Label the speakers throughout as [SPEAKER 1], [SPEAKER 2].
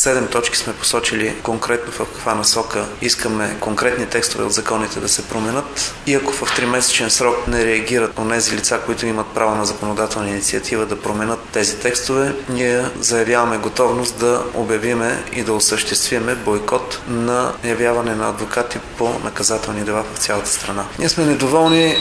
[SPEAKER 1] 7 точки сме посочили конкретно в каква насока искаме конкретни текстове от законите да се променят и ако в 3-месечен срок не реагират онези лица, които имат право на законодателна инициатива да променят тези текстове, ние заявяваме готовност да обявиме и да осъществиме бойкот на явяване на адвокати по наказателни дела в цялата страна. Ние сме недоволни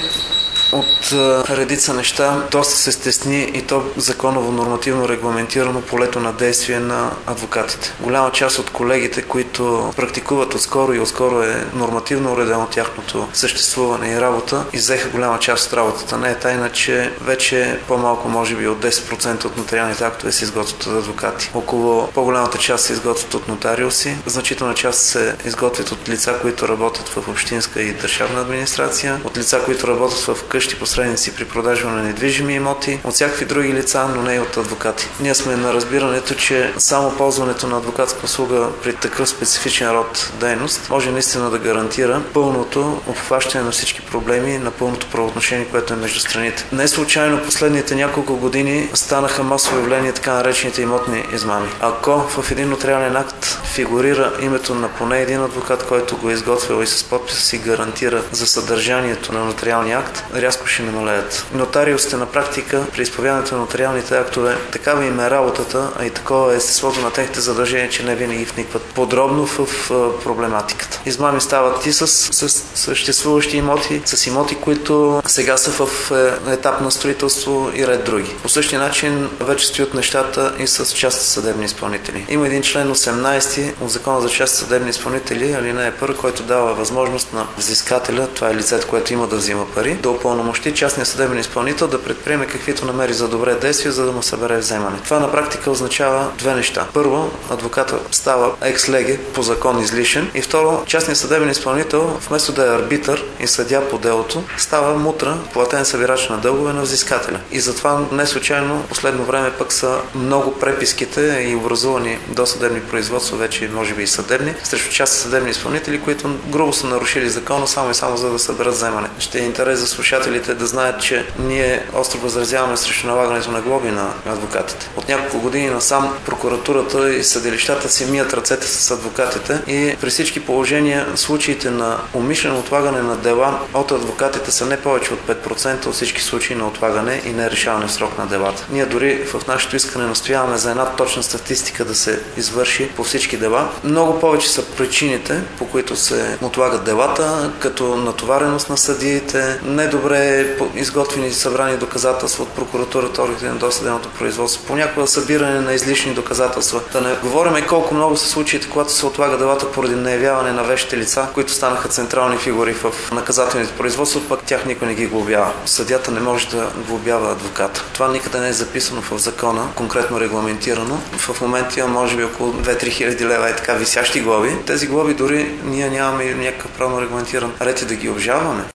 [SPEAKER 1] от редица неща. Доста се стесни и то законово нормативно регламентирано полето на действие на адвокатите. Голяма част от колегите, които практикуват отскоро и отскоро е нормативно уредено тяхното съществуване и работа, иззеха голяма част от работата. Не е тайна, че вече по-малко, може би от 10% от нотариалните актове се изготвят от адвокати. Около по-голямата част се изготвят от нотариуси, значителна част се изготвят от лица, които работят в общинска и държавна администрация, от лица, които работят в къщи посредници при продажба на недвижими имоти, от всякакви други лица, но не и от адвокати. Ние сме на разбирането, че само ползването на адвокатска услуга при такъв специфичен род дейност може наистина да гарантира пълното обхващане на всички проблеми, на пълното правоотношение, което е между страните. Не случайно последните няколко години станаха масово явления така наречените имотни измами. Ако в един нотариален акт фигурира името на поне един адвокат, който го е изготвил и с подписа си гарантира за съдържанието на нотариалния акт, рязко ще намалеят. Нотариусите на практика при изповядането на нотариалните актове такава им е работата, а и такова е естеството на техните задължения, че не винаги вникват подробно в проблематиката. Измами стават и с съществуващи имоти, с имоти, които сега са в етап на строителство и ред други. По същия начин вече стоят нещата и с частни съдебни изпълнители. Има един член 18 от Закона за частни съдебни изпълнители, алинея 1, който дава възможност на взискателя, това е лицето, което има да взима пари, да упълномощи частния съдебен изпълнител да предприеме каквито намери за добре действия, за да му събере вземане. Това на практика означава две неща. Първо, адвоката става екс-леге по закон излишен и второ, частният съдебен изпълнител вместо да е арбитър и съдия по делото, става мутра, платен събирач на дългове на взискателя. И затова не случайно последно време пък са много преписките и образувани досъдебни производства, вече може би и съдебни, срещу частни съдебни изпълнители, които грубо са нарушили закона само и само за да съберат вземане. Ще е интерес за слушателите да знаят, че ние остро възразяваме срещу налагането на глоби на адвокатите. От няколко години насам прокуратурата и съдилищата си мият ръцете с адвокатите и при всички положения случаите на умишлено отлагане на дела от адвокатите са не повече от 5% от всички случаи на отлагане и нерешаване в срок на делата. Ние дори в нашето искане настояваме за една точна статистика да се извърши по всички дела. Много повече са причините, по които се отлагат делата, като натовареност на съдиите, недобре изготвени и събрани доказателства от прокуратурата, органите на досъдебното производство, понякога събиране на излишни доказателства. Да не говорим колко много са случаите, когато се отлага делата поради неявяване на вещите лица, които станаха централни фигури в наказателните производства, пък тях никой не ги глобява. Съдията не може да глобява адвоката. Това никъде не е записано в закона, конкретно регламентирано. В момента има може би около 2-3 хиляди лева и така висящи глоби. Тези глоби дори ние нямаме някакъв правно регламентиран ред и да ги обжалваме.